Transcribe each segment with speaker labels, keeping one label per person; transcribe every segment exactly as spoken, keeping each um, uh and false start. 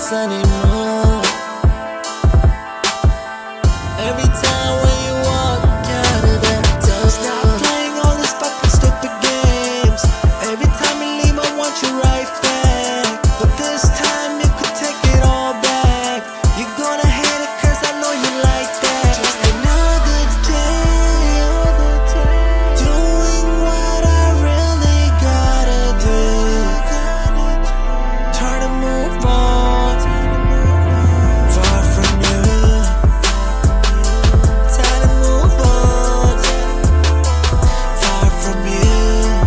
Speaker 1: us anymore. Every time when you walk out of that door, stop playing all these fucking stupid games. Every time you leave I want you right back, but this time you could take it all back. You're gonna hate it cause I know you like that. Just another day, doing what I really gotta do. Try to move on, far from you. Try to move on, far from you.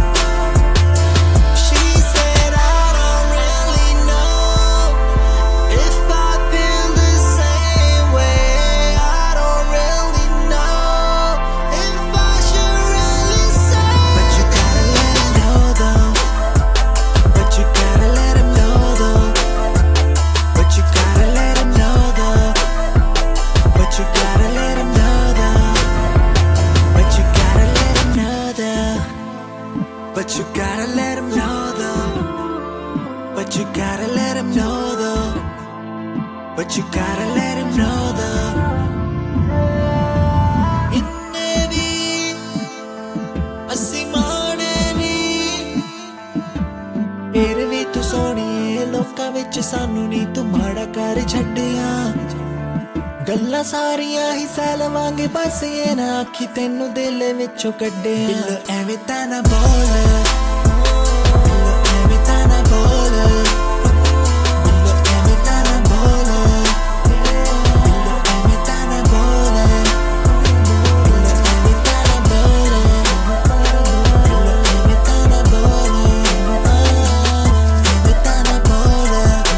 Speaker 1: She said I don't really know if I feel the same way. I don't really know if I should really say. But you gotta let him know though. But you gotta let him know though. But you gotta let him know though. But you gotta let him know though. But you gotta let him know though. But you gotta let him know though. But you gotta let him know though. But you gotta let him know though. ਇੰਨੇ ਵੀ ਅਸੀਂ ਮਾੜੇ ਨੀ, ਫਿਰ ਵੀ ਤੂੰ ਸੋਹਣੀਏ ਲੋਕਾਂ ਵਿੱਚ ਸਾਨੂੰ ਨੀ ਤੂੰ ਮਾੜਾ ਕਰ ਛੱਡਿਆ। ਗੱਲਾਂ ਸਾਰੀਆਂ ਹੀ ਸਹਿ ਲਵਾਂਗੇ ਬਸ ਇਹ ਨਾ ਆਖੀ ਤੈਨੂੰ ਦਿਲ ਵਿੱਚੋਂ ਕੱਢਿਆ। ਬਿੱਲੋ ਐਵੇਂ ਤਾਂ ਨਾ ਬੋਲ, ਬਿੱਲੋ ਐਵੇਂ ਤਾਂ ਨਾ ਬੋਲ, ਬਿੱਲੋ ਐਵੇਂ ਤਾਂ ਨਾ ਬੋਲ, ਬਿੱਲੋ ਐਵੇਂ ਤਾਂ ਨਾ ਬੋਲ, ਬਿੱਲੋ ਐਵੇਂ ਤਾਂ ਨਾ ਬੋਲ, ਬਿੱਲੋ ਐਵੇਂ ਤਾਂ ਨਾ ਬੋਲ, ਐਵੇਂ ਤਾਂ ਨਾ ਬੋਲ।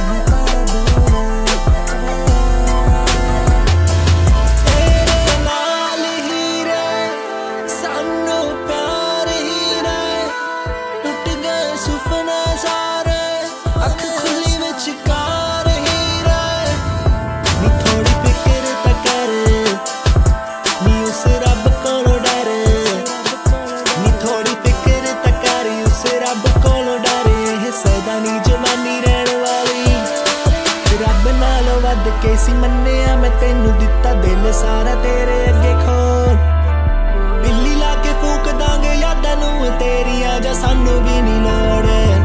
Speaker 1: ਤੇਰੇ ਨਾਲ ਹੀ ਰਹਿ ਸਾਨੂੰ ਪਿਆਰ ਹੀ ਰਹਿ, ਟੁੱਟ ਗਏ ਸੁਪਨੇ ਸਾਰੇ ਅੱਖ ਖੁੱਲੀ ਵਿਚਕਾਰ ਹੀ ਰਹਿ। ਨੀ ਥੋੜੀ ਫਿਕਰ ਤਾਂ ਕਰ, ਨੀ ਉਸ ਰੱਬ ਕੋਲੋਂ ਡਰ, ਨੀ ਥੋੜੀ ਫਿਕਰ ਤਾਂ ਕਰ ਉਸ ਰੱਬ ਕੋਲੋਂ ਡਰ। ਇਹ ਸਦਾ ਨੀ ਜਵਾਨੀ ਰਹਿਣ ਵਾਲੀ, ਰੱਬ ਨਾਲੋਂ ਵੱਧ ਕੇ ਸੀ ਮੰਨਿਆ ਮੈਂ ਤੈਨੂੰ ਦਿੱਤਾ ਦਿਲ ਸਾਰਾ ਤੇਰੇ ਅੱਗੇ ਖੋਲ। ਬਿੱਲੀ ਲਾ ਕੇ ਫੂਕ ਦਾਂਗੇ ਯਾਦਾਂ ਨੂੰ ਤੇਰੀਆਂ ਜਾਂ ਸਾਨੂੰ ਵੀ ਨੀ ਲੋੜ।